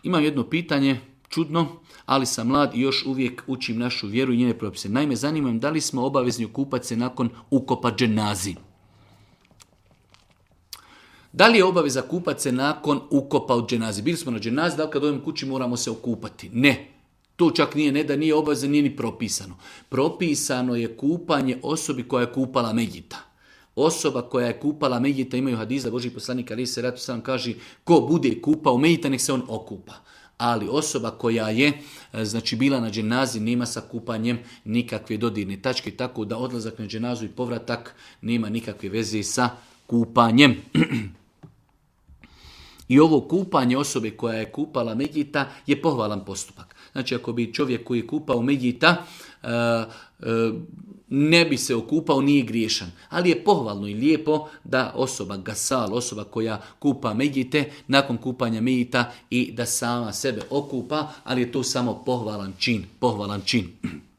Imam jedno pitanje, čudno, ali sam mlad i još uvijek učim našu vjeru i njene propise. Naime, zanimam da li smo obavezni okupati se nakon ukopa dženazi. Da li je obaveza kupati se nakon ukopa u dženazi? Bili smo na dženazi, da li kad odemo kući moramo se okupati? Ne. To čak nije, ne da nije obavezno, nije ni propisano. Propisano je kupanje osobi koja je kupala Mejita. Osoba koja je kupala Mejita, imaju hadis da Božji poslanik alejhi selatu selam kaže ko bude kupao Mejita nek se on okupa. Ali osoba koja je bila na dženazi nema sa kupanjem nikakve dodirne tačke, tako da odlazak na dženazu i povratak nema nikakve veze sa kupanjem. I ovo kupanje osobe koja je kupala Mejita je pohvalan postupak. Znači ako bi čovjek koji je kupao Mejita ne bi se okupao, nije griješan. Ali je pohvalno i lijepo da osoba gasal, osoba koja kupa Mejite, nakon kupanja Mejita i da sama sebe okupa, ali je to samo pohvalan čin.